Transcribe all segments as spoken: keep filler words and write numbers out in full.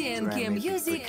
تی ام کی Music.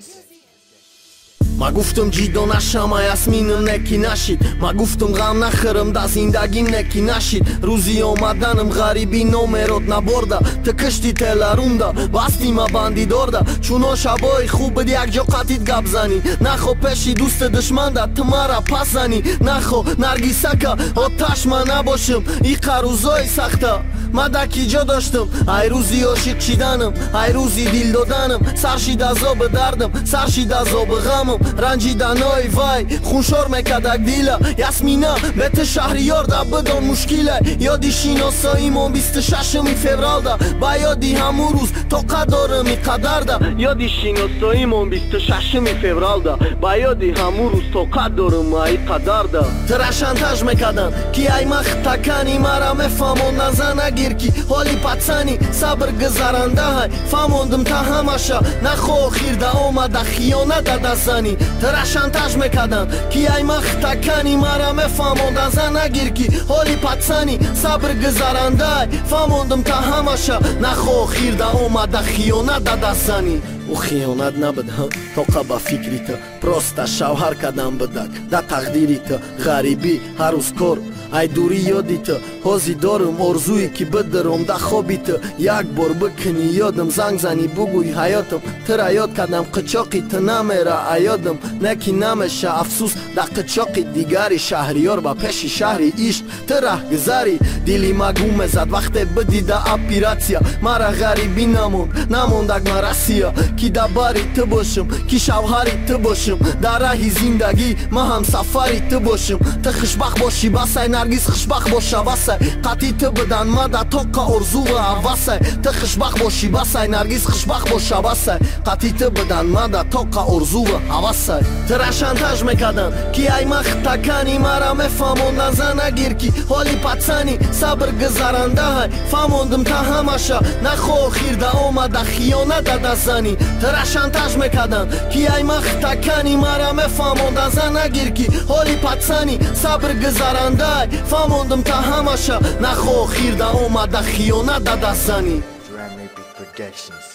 ما گفتم جیدو نشم یاسمینم نکی نشید ما گفتم غم نخورم دا زندگیم نکی نشید روزی اومدنم غریبی نومرات نبرده تا کشتی تلرونده بستی ما بندی دارده چونو شبای خوب بد یک جا قطید گپ زنی نخو پیشی دوست دشمن ده تو مرا پس زنی نخو نرگیسکه آتش من نباشم ای روزای سخته ما دکی جا داشتم ای روزی عاشق شیدنم ای روزی دیل دادنم سرشید عذاب دردم سرشید عذاب غمم رنجیدن های وای خونشار میکدک دیله یاسمینا بهت شهریار ده بدان مشکله یادی شیناساییمون بیست و ششم فوریه ده با یادی همون روز طاقت دارم ای قدر ده یادی شیناساییمون بیست و ششم فوریه ده با یادی همون روز طاقت دارم ای قدر ده ترا شانتاژ میکردن کی ای مختکنی مرا میفهمون نزن نگیر کی حالی پتسنی صبر گذرنده های فهموندم تا همشه نخو آخیر ده اومده خیانت ده زنی ترا شانتاژ میکردن کی ای مختکنی مرا میفهموندن زن نگیر کی حالی پتسنی صبر گذرنده های فهموندم تا همشه نخو آخیر ده اومده خیانت ده زنی او خیانت نبود توقع با فکری تا پروستا شوهر کدام بدک دا تقدیری تا غریبی هر روز کار ای دوری یادی تا حاضی دارم ارزویی که بدرم دا خوابی تا یک بار بکنی یادم زنگ زنی بگوی حیاتم ترا یاد کدم قچاقی تا نمیره ایادم نکی نمیشه افسوس دا قچاقی دیگری شهریار با پیش شهری ایشت ترا گذاری دیلی مگوم زد وقت بدی دا اپیراتیا مرا غریبی نموند نموندک مراسیا کی دا باری تو باشم کی شوهری تو باشم در راهی زندگی ما هم سفری تو باشم تو خوشبخت باشی بسای نرگیز خوشبخت باشه بسای قطعی تو بدن ما دا توقع ارزو و عوضای تو خوشبخت باشی بسای نرگیز خوشبخت باشه بسای قطعی تو بدن ما دا توقع ارزو و عوضای ترا شانتاژ میکردن کی ای مختکنی مرا میفهمون نزن نگیر کی حالی پتسنی صبر گذرنده های فهموندم تا همشه نخو آخیر ده اومده خیانت ده زنی ترا شانتاژ میکردن کی ای مختکنی مرا میفهموندن زن نگیر کی حالی پتسنی صبر گذرنده های فهموندم تا همشه نخو آخیر ده اومده خیانت ده زنی. Drum Epic Productions.